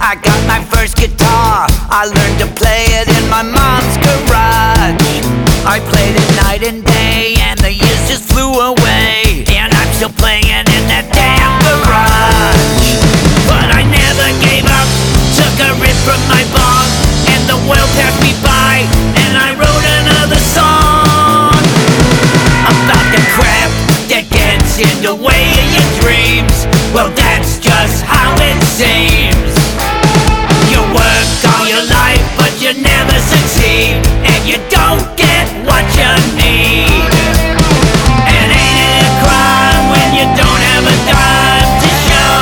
I got my first guitar, I learned to play it in my mom's garage. I played it night and day, and the years just flew away, and I'm still playing in that damn garage. But I never gave up, took a rip from my bong, and the world passed me by, and I wrote another song about the crap that gets in the way of your dreams. Well, that's just how it seems. You work all your life, but you never succeed, and you don't get what you need. And ain't it a crime when you don't have a dime to show?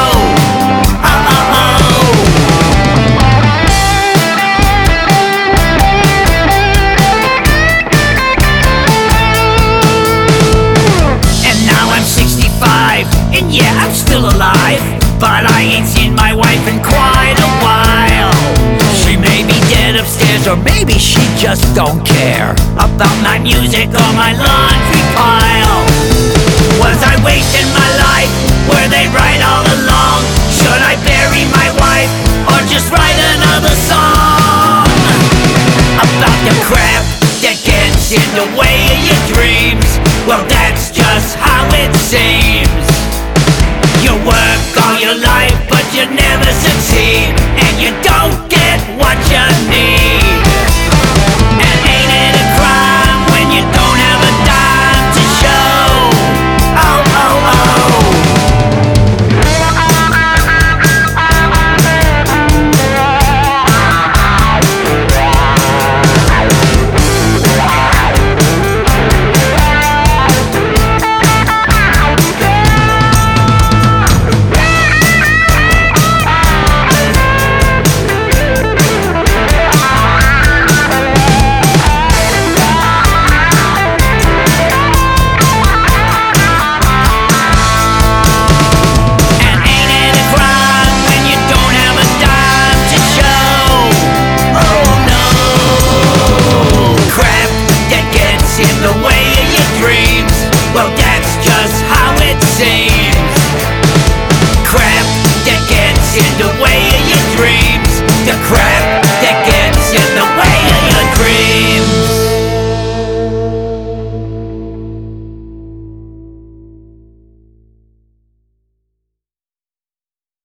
And now I'm 65, and yeah, I'm still alive, but I ain't seen my wife in quite a while. She may be dead upstairs, or maybe she just don't care about my music or my laundry pile. Was I wasting my life? Were they right all along? Should I bury my wife, or just write another song about the crap that gets in the way of your dreams? Well, that's just how it seems. You work all your life, but you never succeed.